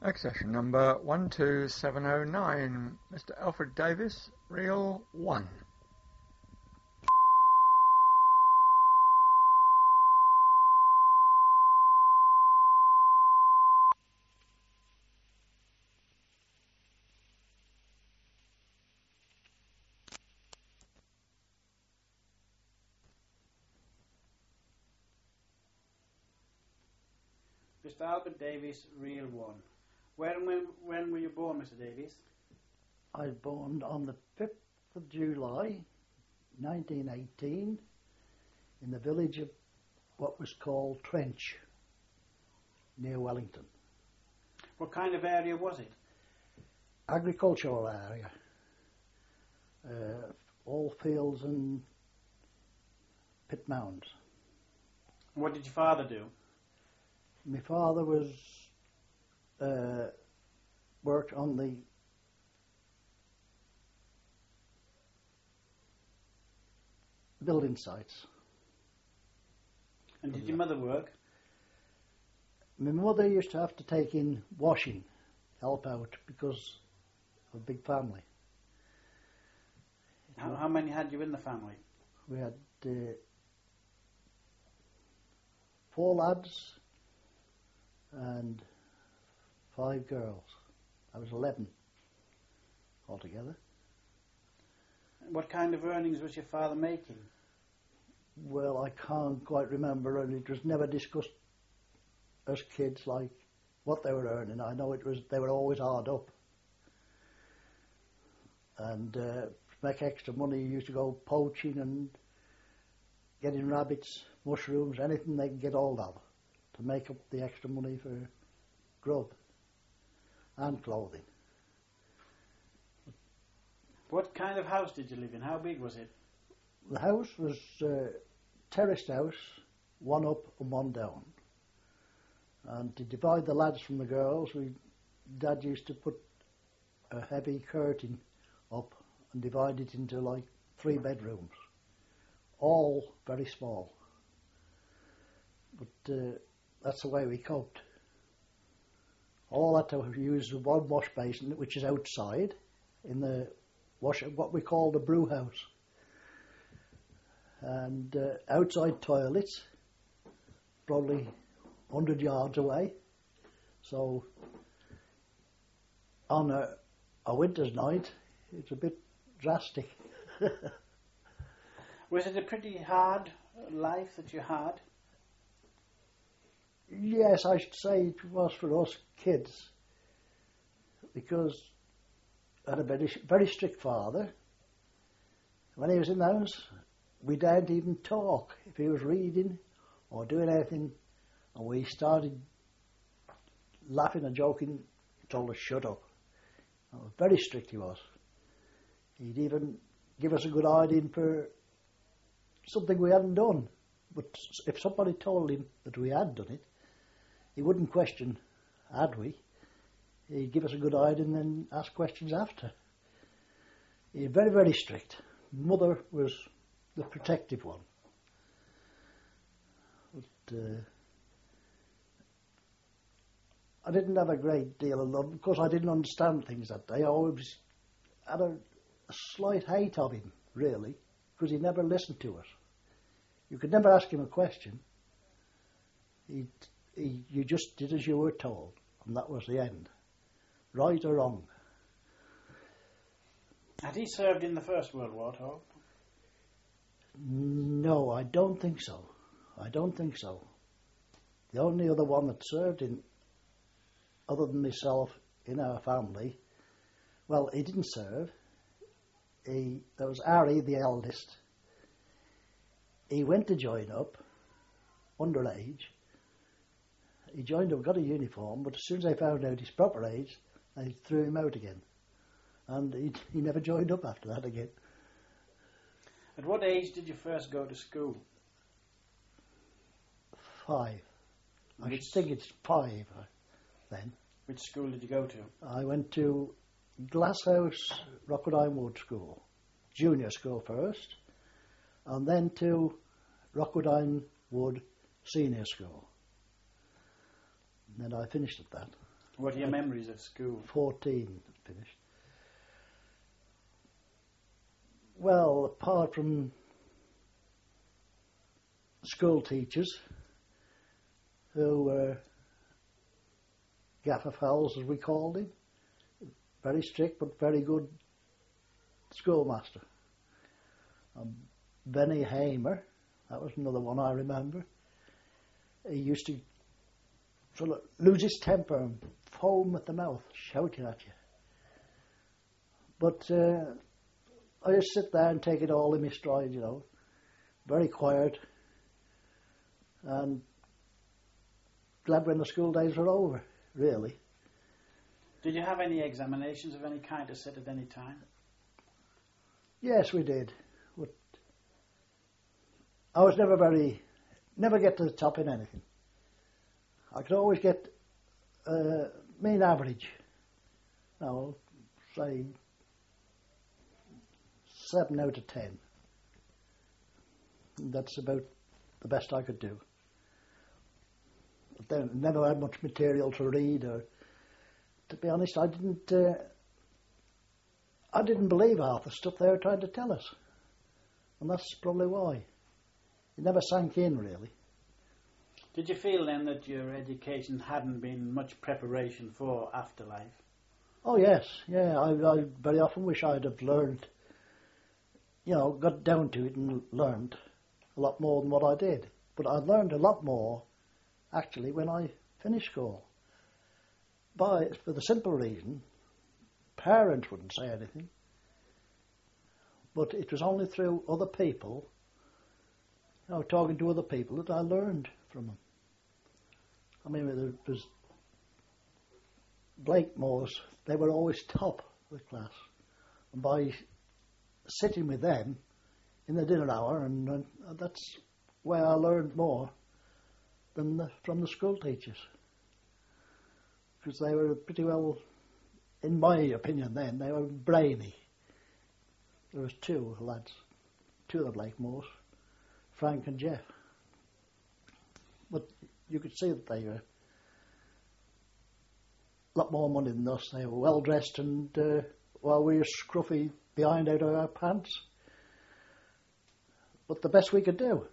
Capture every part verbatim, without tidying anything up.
Accession number one two seven oh nine, Mister Alfred Davis, reel one. Mister Albert Davies, reel one. When, when, when were you born, Mister Davies? I was born on the fifth of July, nineteen eighteen, in the village of what was called Trench, near Wellington. What kind of area was it? Agricultural area. Uh, all fields and pit mounds. What did your father do? My father was uh, worked on the building sites. And did your mother work? My mother used to have to take in washing, help out, because of a big family. How, how many had you in the family? We had uh, four lads and five girls. I was eleven altogether. What kind of earnings was your father making? Well, I can't quite remember, and it was never discussed as kids, like what they were earning. I know it was they were always hard up, and uh, to make extra money, you used to go poaching and getting rabbits, mushrooms, anything they could get hold of, to make up the extra money for grub and clothing. What kind of house did you live in? How big was it? The house was a terraced house, one up and one down. And to divide the lads from the girls, we, Dad used to put a heavy curtain up and divide it into like three bedrooms, all very small. But uh, that's the way we coped. All that to use one wash basin, which is outside, in the wash, what we call the brew house. And uh, outside toilets, probably one hundred yards away. So on a, a winter's night, it's a bit drastic. Was it a pretty hard life that you had? Yes, I should say it was for us kids, because I had a very, very strict father. When he was in the house, we daren't even talk if he was reading or doing anything, and we started laughing and joking. He told us, shut up. Oh, very strict he was. He'd even give us a good idea for something we hadn't done. But if somebody told him that we had done it, he wouldn't question, had we? He'd give us a good idea and then ask questions after. He was very, very strict. Mother was the protective one. But uh, I didn't have a great deal of love because I didn't understand things that day. I always had a, a slight hate of him, really, because he never listened to us. You could never ask him a question. He, he, you just did as you were told, and that was the end. Right or wrong. Had he served in the First World War, Tom? No, I don't think so. I don't think so. The only other one that served in, other than myself, in our family, well, he didn't serve. He, there was Harry, the eldest. He went to join up, underage. He joined up, got a uniform, but as soon as they found out his proper age, they threw him out again. And he, he never joined up after that again. At what age did you first go to school? Five. I Which, should think it's five uh, then. Which school did you go to? I went to Glasshouse Rockwood Wood School, junior school first, and then to Rockwood Wood Senior School. And then I finished at that. What are your memories of school? fourteen finished. Well, apart from school teachers who were gaffer fowls, as we called him, very strict but very good schoolmaster. Um, Benny Hamer, that was another one I remember. He used to sort of lose his temper and foam at the mouth, shouting at you. But uh, I just sit there and take it all in my stride, you know. Very quiet. And glad when the school days were over, really. Did you have any examinations of any kind to sit at any time? Yes, we did. But I was never very, never get to the top in anything. I could always get uh, mean average. I'll say seven out of ten. That's about the best I could do. But then never had much material to read, or to be honest, I didn't. Uh, I didn't believe half the stuff they were trying to tell us, and that's probably why. It never sank in, really. Did you feel then that your education hadn't been much preparation for afterlife? Oh yes, yeah. I, I very often wish I'd have learned, you know, got down to it and learned a lot more than what I did. But I learned a lot more, actually, when I finished school. By, for the simple reason, parents wouldn't say anything. But it was only through other people, you know, talking to other people, that I learned from them. I mean, there was Blakemores, they were always top of the class. And by sitting with them in the dinner hour, and, and that's where I learned more than the, from the school teachers. Because they were pretty well, in my opinion then, they were brainy. There was two lads, two of the Blakemores, Frank and Jeff. But you could see that they were a lot more money than us. They were well dressed, and uh, while we were scruffy behind out of our pants. But the best we could do.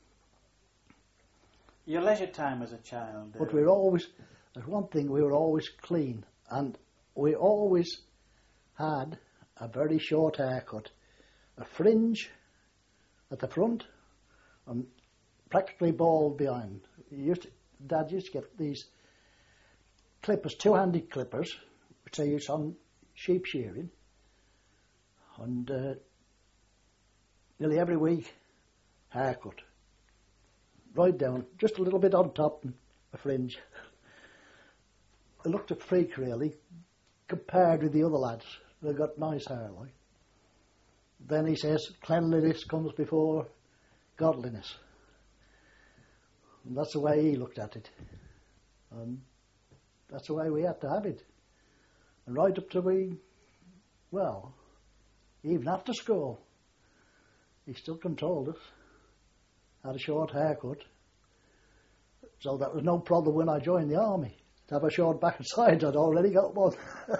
Your leisure time as a child. Uh, but we were always, there's one thing, we were always clean, and we always had a very short haircut, a fringe at the front, and practically bald behind. We used to, Dad used to get these clippers, two-handed clippers, which they used on sheep shearing, and uh, nearly every week, haircut. Right down, just a little bit on top and a fringe. I looked a freak, really, compared with the other lads. They got nice hair, like. Then he says, cleanliness comes before godliness. And that's the way he looked at it. And that's the way we had to have it. And right up to we, well, even after school, he still controlled us. Had a short haircut. So that was no problem when I joined the army. To have a short back and sides, I'd already got one.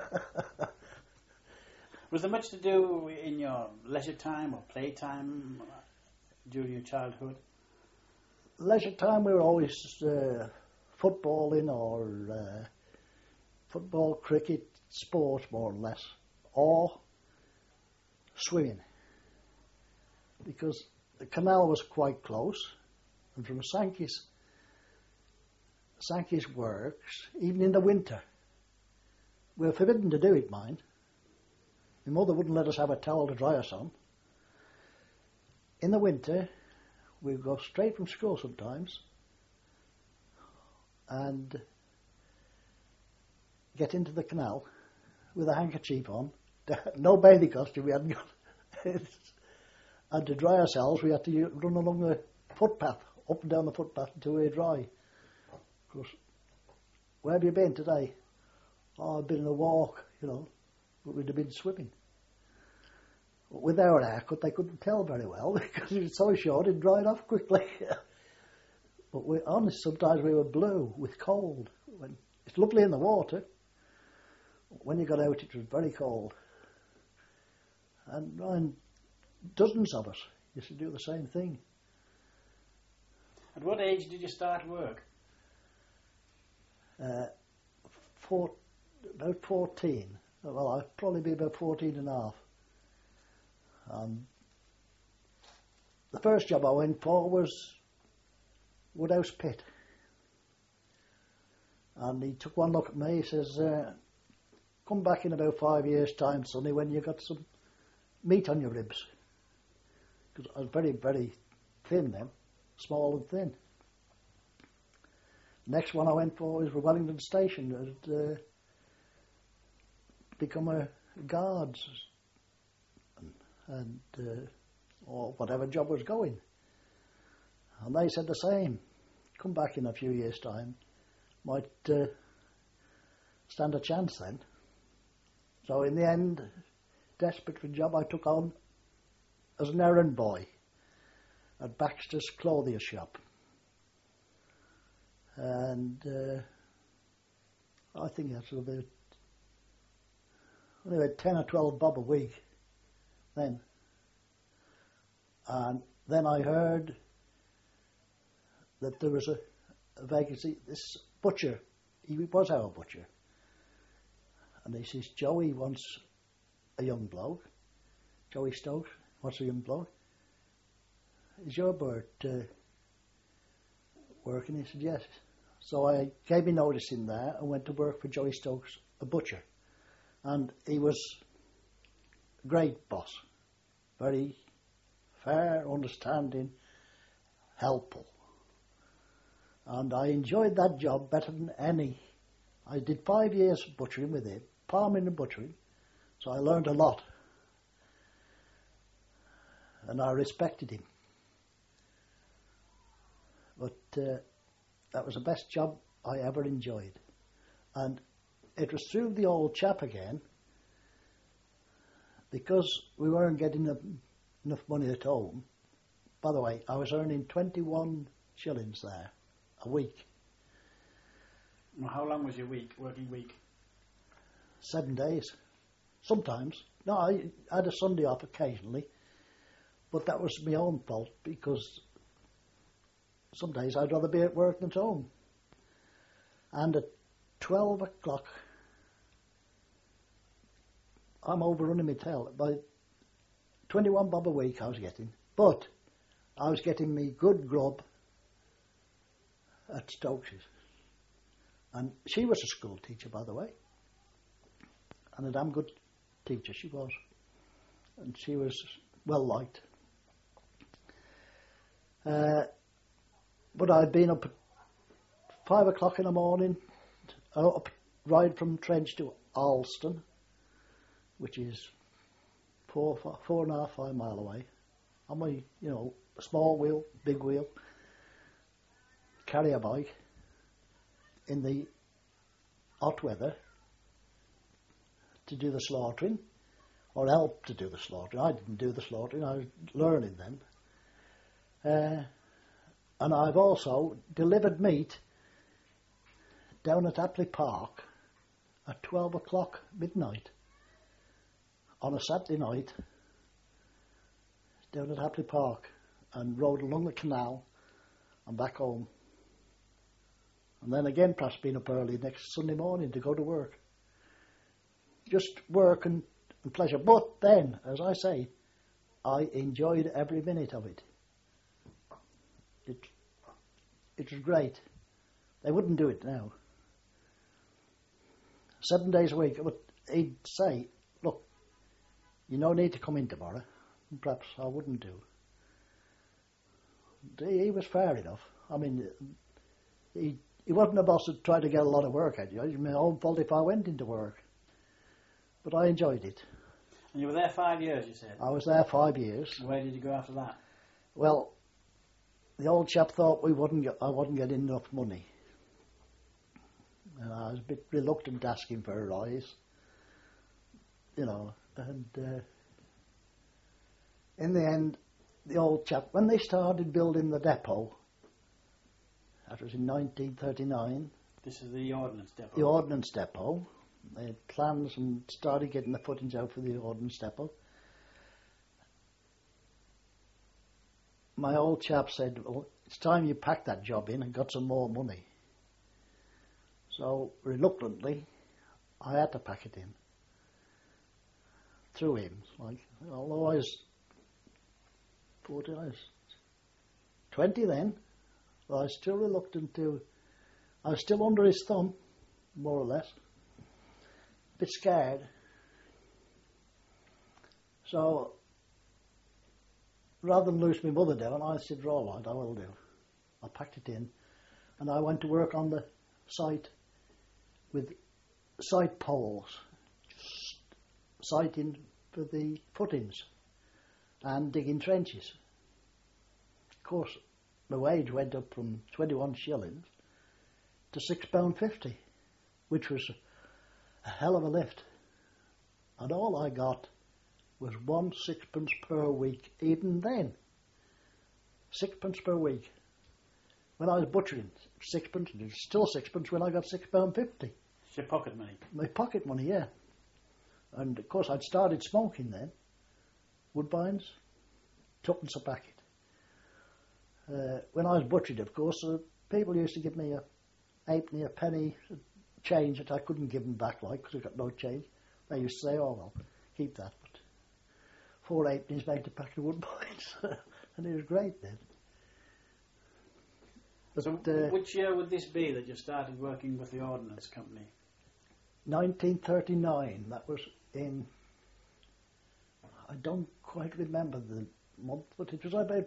Was there much to do in your leisure time or playtime during your childhood? Leisure time, we were always uh, footballing or uh, football, cricket, sports more or less, or swimming. Because the canal was quite close, and from Sankey's, Sankey's works, even in the winter, we were forbidden to do it, mind. My mother wouldn't let us have a towel to dry us on. In the winter, we'd go straight from school sometimes and get into the canal with a handkerchief on. No bathing costume, we hadn't got. And to dry ourselves, we had to run along the footpath, up and down the footpath until we were dry. Of course, where have you been today? Oh, I've been on a walk, you know, but we'd have been swimming. But with our haircut, they couldn't tell very well because it was so short it dried off quickly. But we honest, sometimes we were blue with cold when it's lovely in the water. When you got out, it was very cold. And, and dozens of us used to do the same thing. At what age did you start work? Uh, four, about fourteen. Well, I'd probably be about fourteen and a half. Um, the first job I went for was Woodhouse Pit. And he took one look at me, he says, uh, come back in about five years' time, sonny, when you got some meat on your ribs. Because I was very, very thin then, small and thin. Next one I went for was for Wellington Station. I'd uh, become a guard and uh, or whatever job was going. And they said the same. Come back in a few years' time. Might uh, stand a chance then. So in the end, desperate for a job, I took on as an errand boy at Baxter's clothier shop. And uh, I think that's about only about ten or twelve bob a week then. And then I heard that there was a, a vacancy. This butcher, he was our butcher, and he says, Joey wants a young bloke. Joey Stokes wants a young bloke. Is your bird uh, working? He said, yes. So I gave me notice in there and went to work for Joey Stokes, a butcher. And he was a great boss. Very fair, understanding, helpful. And I enjoyed that job better than any. I did five years butchering with him, farming and butchering, so I learned a lot. And I respected him. But uh, that was the best job I ever enjoyed. And it was through the old chap again, because we weren't getting enough, enough money at home. By the way, I was earning twenty-one shillings there a week. Well, how long was your week, working week? Seven days. Sometimes. No, I had a Sunday off occasionally, but that was my own fault, because some days I'd rather be at work than at home. And at twelve o'clock, I'm overrunning my tail. By twenty-one bob a week I was getting, but I was getting me good grub at Stokes's. And she was a school teacher, by the way, and a damn good teacher she was. And she was well liked. Uh, but I'd been up at five o'clock in the morning, uh, up ride from Trench to Alston, which is four, four, four and a half, five mile away. On my, you know, small wheel, big wheel, carrier bike, in the hot weather, to do the slaughtering, or help to do the slaughtering. I didn't do the slaughtering, I was learning then. Uh, and I've also delivered meat down at Apley Park at twelve o'clock midnight on a Saturday night, down at Apley Park, and rode along the canal and back home. And then again perhaps been up early next Sunday morning to go to work. Just work and, and pleasure. But then, as I say, I enjoyed every minute of it. It it was great. They wouldn't do it now. Seven days a week. But he'd say, look, you no need to come in tomorrow. And perhaps I wouldn't do. He, he was fair enough. I mean, he he wasn't a boss that tried to get a lot of work out of you. It was my own fault if I went into work. But I enjoyed it. And you were there five years, you said? I was there five years. Where did you go after that? Well, the old chap thought we wouldn't get, I wasn't getting enough money. And I was a bit reluctant to ask him for a rise. You know, and uh, in the end, the old chap, when they started building the depot, that was in nineteen thirty-nine. This is the ordnance depot. The ordnance depot. They had plans and started getting the footings out for the ordnance depot. My old chap said, well, it's time you packed that job in and got some more money. So, reluctantly, I had to pack it in. Through him. Like, although I was fourteen, I was twenty then, but I was still reluctant to, I was still under his thumb, more or less. A bit scared. So, rather than lose my mother down, I said, all right, I will do. I packed it in, and I went to work on the site with site poles, sighting for the footings and digging trenches. Of course, my wage went up from twenty-one shillings to six pound fifty, which was a hell of a lift. And all I got was one sixpence per week, even then. Sixpence per week. When I was butchering, sixpence, and it's still sixpence when I got six pound fifty. It's your pocket money. My pocket money, yeah. And of course I'd started smoking then. Woodbines, twopence a packet. Uh, when I was butchered, of course, uh, people used to give me a halfpenny, a penny change that I couldn't give them back, like, because I got no change. They used to say, oh, well, keep that. But four halfpennies made a packet of Woodbines. And it was great then. But, so uh, which year would this be that you started working with the Ordnance Company? nineteen thirty-nine, that was in, I don't quite remember the month, but it was about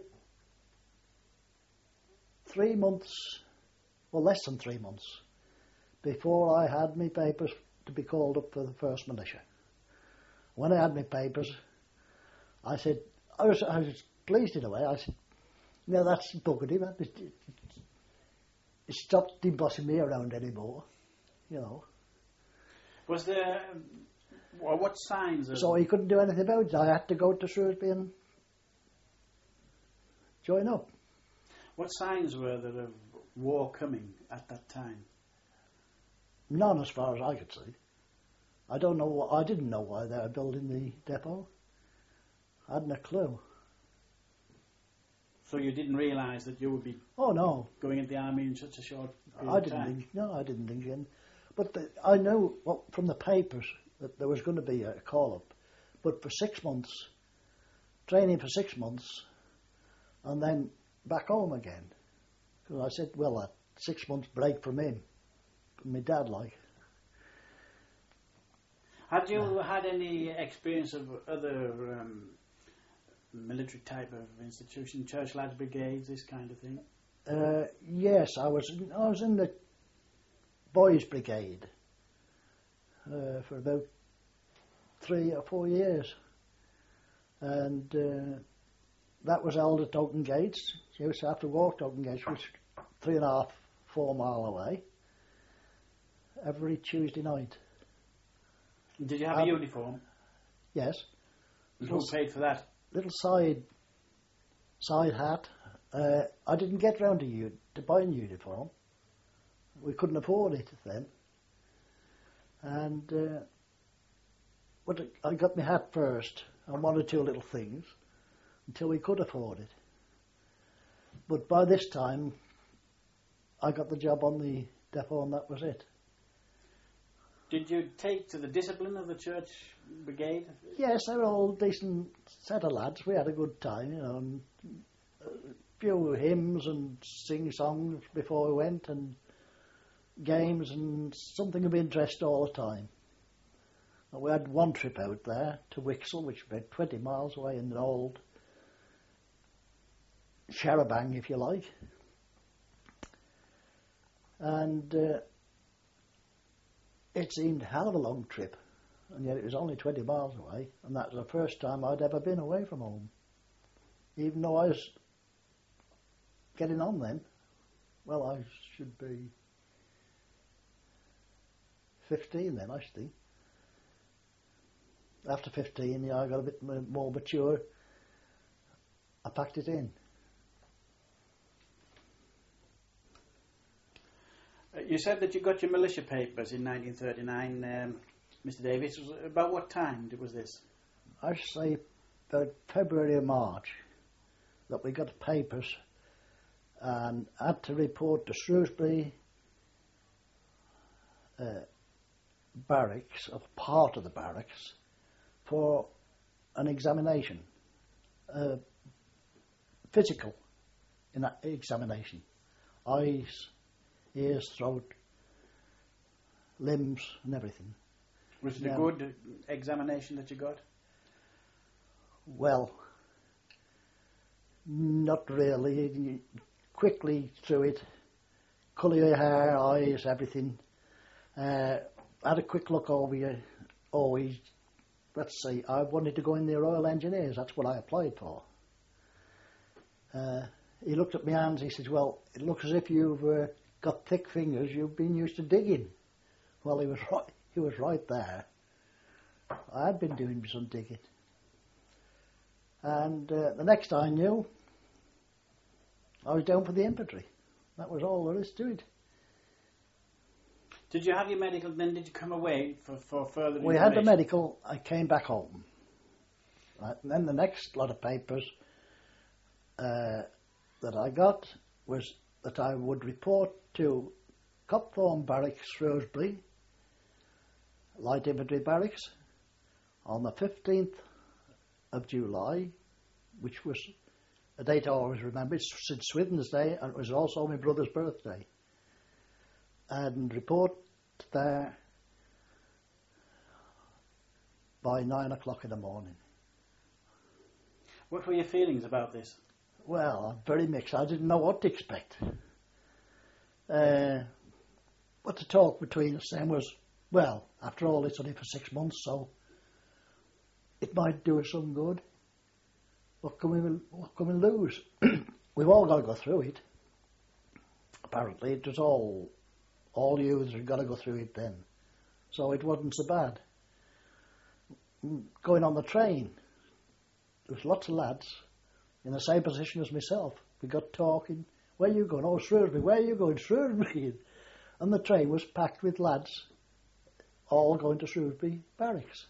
three months, or less than three months, before I had my papers to be called up for the first militia. When I had my papers, I said, I was, I was pleased in a way, I said, no, that's buggered him, it, it, it stopped bossing me around anymore, you know. Was there, well, what signs of... So he couldn't do anything about it. I had to go to Shrewsbury and join up. What signs were there of war coming at that time? None as far as I could see. I don't know, what, I didn't know why they were building the depot. I hadn't a clue. So you didn't realise that you would be Oh no, going into the army in such a short period I of didn't time? think, no, I didn't think in. But the, I knew well, from the papers that there was going to be a call-up. But for six months, training for six months, and then back home again. Because I said, well, a six months break from him, from my dad, like. Had you had any experience of other um, military type of institution, church lads brigades, this kind of thing? Uh, yes, I was. I was in the boys' brigade uh, for about three or four years, and uh, that was held at Oaken Gates. You used to have to walk to Oaken Gates, which was three and a half, four mile away, every Tuesday night. Did you have Um, a uniform? Yes, And who paid for that? little side side hat. Uh, I didn't get round to you to buying a uniform. We couldn't afford it then. And uh, but I got my hat first and one or two little things until we could afford it. But by this time, I got the job on the depot and that was it. Did you take to the discipline of the church brigade? Yes, they were all decent set of lads. We had a good time, you know, and a few hymns and sing songs before we went and games and something of interest all the time. And we had one trip out there to Wixel, which is about twenty miles away in an old Sharabang, if you like. And uh, it seemed a hell of a long trip, and yet it was only twenty miles away, and that was the first time I'd ever been away from home. Even though I was getting on then. Well, I should be fifteen then, I think. After fifteen, yeah, I got a bit more mature. I packed it in. Uh, You said that you got your militia papers in nineteen thirty-nine, um, Mister Davis. About what time was this? I should say about February or March that we got the papers and had to report to Shrewsbury uh, barracks, or part of the barracks, for an examination, uh, physical in that examination, eyes, ears, throat, limbs and everything. Was it Yeah. a good examination that you got? Well, not really. You quickly through it, colour your hair, eyes, everything. Uh, had a quick look over you. Always, let's see, I wanted to go in the Royal Engineers. That's what I applied for. Uh, he looked at my hands. He says, "Well, it looks as if you've uh, got thick fingers. You've been used to digging." Well, he was right. He was right there. I had been doing some digging. And uh, the next I knew, I was down for the infantry. That was all there is to it. Did you have your medical, then did you come away for, for further We information? had the medical, I came back home. Right, and then the next lot of papers uh, that I got was that I would report to Copthorne Barracks, Shrewsbury, Light Infantry Barracks, on the fifteenth of July, which was a date I always remember. It's St Swithin's Day, and it was also my brother's birthday. And report there by nine o'clock in the morning. What were your feelings about this? Well, I'm very mixed. I didn't know what to expect. Uh, but the talk between us then was, well, after all, it's only for six months, so it might do us some good. What can we, what can we lose? We've all got to go through it. Apparently, it was all, all youths have got to go through it then. So it wasn't so bad. Going on the train, there was lots of lads in the same position as myself. We got talking. Where are you going? Oh, Shrewsbury. Where are you going? Shrewsbury. And the train was packed with lads, all going to Shrewsbury Barracks.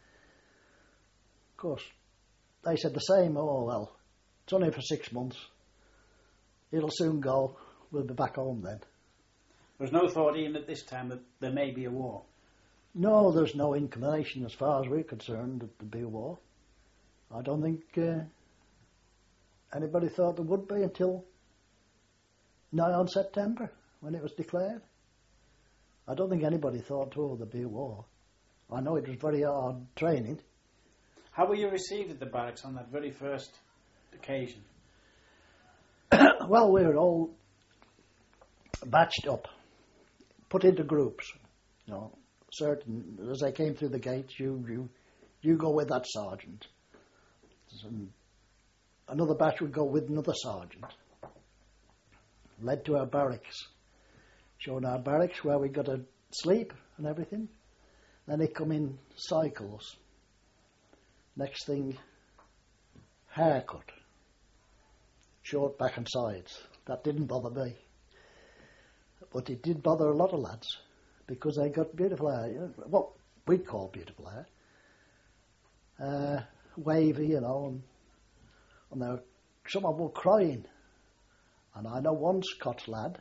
Of course, they said the same. Oh, well, it's only for six months. It'll soon go. We'll be back home then. There was no thought even at this time that there may be a war? No, there's no inclination as far as we're concerned that there'd be a war. I don't think uh, anybody thought there would be until nigh on September when it was declared. I don't think anybody thought, oh, there'd be a war. I know it was very hard training. How were you received at the barracks on that very first occasion? Well, we were all batched up, put into groups. You know, certain as they came through the gates, you you you go with that sergeant. And another batch would go with another sergeant. Led to our barracks, showing our barracks where we got to sleep and everything. Then they come in cycles. Next thing, haircut. Short back and sides. That didn't bother me. But it did bother a lot of lads because they got beautiful hair. You know, what we call beautiful hair. Uh, wavy, you know, and, and they were, some of them were crying. And I know one Scots lad,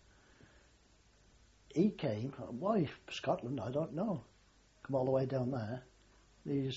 he came, why Scotland, I don't know, come all the way down there. He's,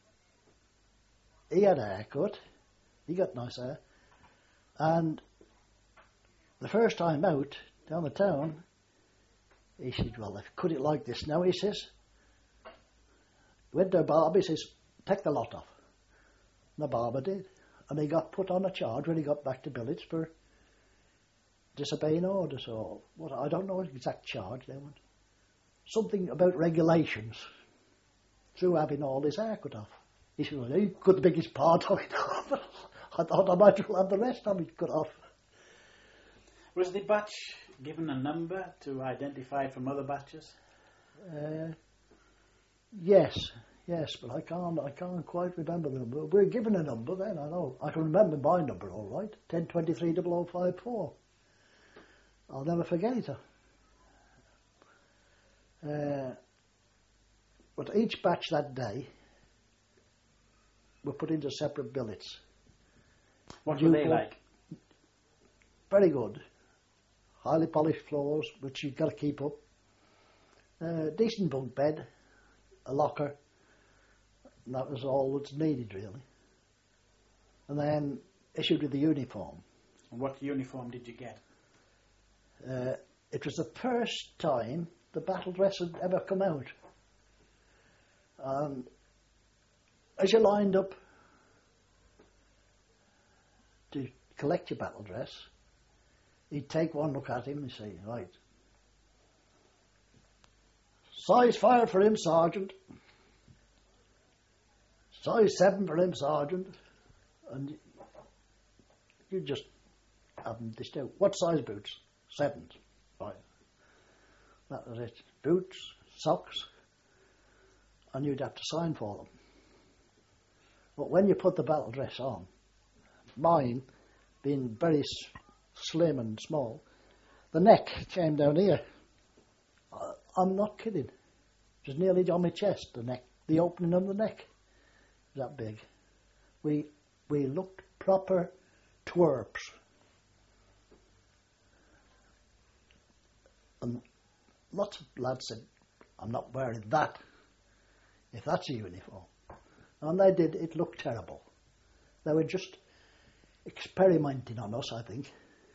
he had a haircut, he got nice hair, and the first time out, down the town, he said, well, I've cut it like this now, he says. Went to a barber, he says, take the lot off. And the barber did. And he got put on a charge when he got back to billets for disobeying orders or what, I don't know the exact charge they want. Something about regulations through having all his hair cut off. He said, well, he cut the biggest part of it off. I thought I might as well have the rest of it cut off. Was the batch given a number to identify from other batches? Uh, yes, yes, but I can't I can't quite remember the number. We were given a number then, I know. I can remember my number all right, ten twenty-three double oh five four. I'll never forget it. Uh, but each batch that day were put into separate billets. What were they You- like? Very good. Highly polished floors, which you've got to keep up. Uh, decent bunk bed, a locker, and that was all that's needed really. And then issued with the uniform. And what uniform did you get? Uh, it was the first time the battle dress had ever come out. And as you lined up to collect your battle dress, he'd take one look at him and say, right, size five for him, Sergeant. Size seven for him, Sergeant. And you just have them dished out. What size boots? Sevens. Right. That was it. Boots, socks, and you'd have to sign for them. But when you put the battle dress on, mine being very s- slim and small, the neck came down here. I- I'm not kidding. It was nearly on my chest, the neck, the opening of the neck. That big. We we looked proper twerps. And lots of lads said, I'm not wearing that, if that's a uniform. And they did, it looked terrible. They were just experimenting on us, I think.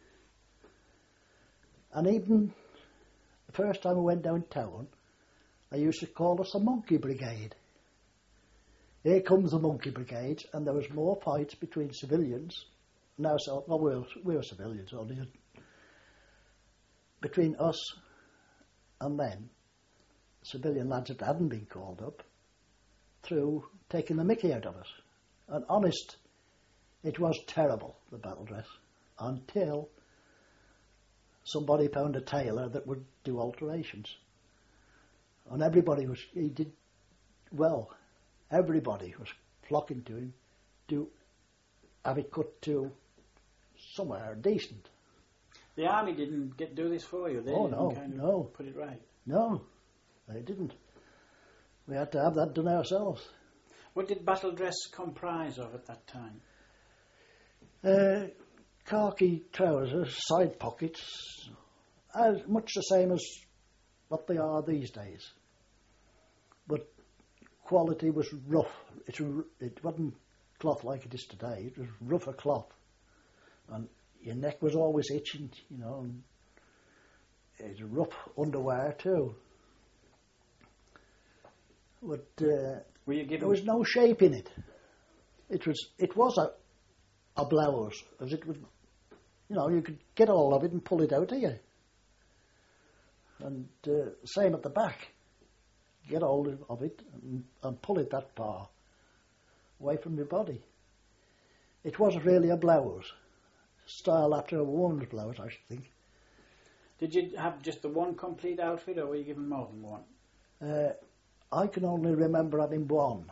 And even the first time we went downtown, they used to call us a monkey brigade. Here comes the monkey brigade, and there was more fights between civilians. Now, so well, we were, we were civilians only. Between us and them, civilian lads that hadn't been called up, through taking the mickey out of us. And honest, it was terrible, the battle dress, until somebody found a tailor that would do alterations. And everybody was, he did well. Everybody was flocking to him to have it cut to somewhere decent. The army didn't get do this for you. They Oh, didn't no, kind of no. put it right. No, they didn't. We had to have that done ourselves. What did battle dress comprise of at that time? Uh, khaki trousers, side pockets, as much the same as what they are these days. But quality was rough. It, it wasn't cloth like it is today. It was rougher cloth. And your neck was always itching, you know, and it was rough underwear too. But uh, Were you given? there was no shape in it. It was it was a a blouse, as it would, you know, you could get all of it and pull it out of you. And uh, same at the back. Get hold of it and, and pull it that far away from your body. It wasn't really a blouse. Style after a woman's blouse, I should think. Did you have just the one complete outfit, or were you given more than one? Uh, I can only remember having one.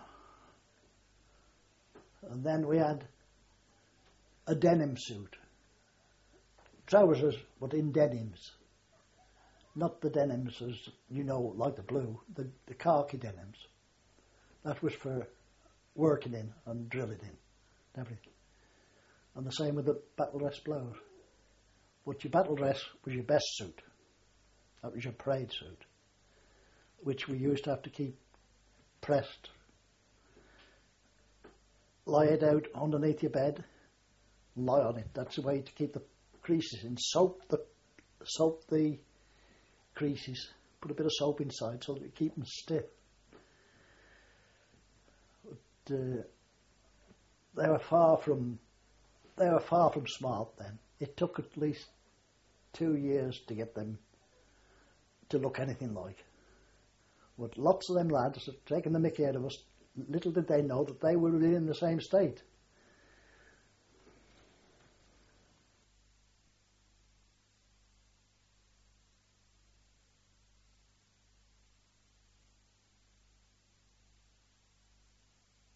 And then we had a denim suit. Trousers, but in denims. Not the denims as, you know, like the blue, the, the khaki denims. That was for working in and drilling in and everything. And the same with the battle dress blouse. But your battle dress was your best suit. That was your parade suit, which we used to have to keep pressed. Lie it out underneath your bed, lie on it. That's the way to keep the creases in. Soap the, soap the creases. Put a bit of soap inside so that you keep them stiff. But, uh, they were far from, they were far from smart then. It took at least two years to get them to look anything like. But lots of them lads had taken the mickey out of us. Little did they know that they were in the same state.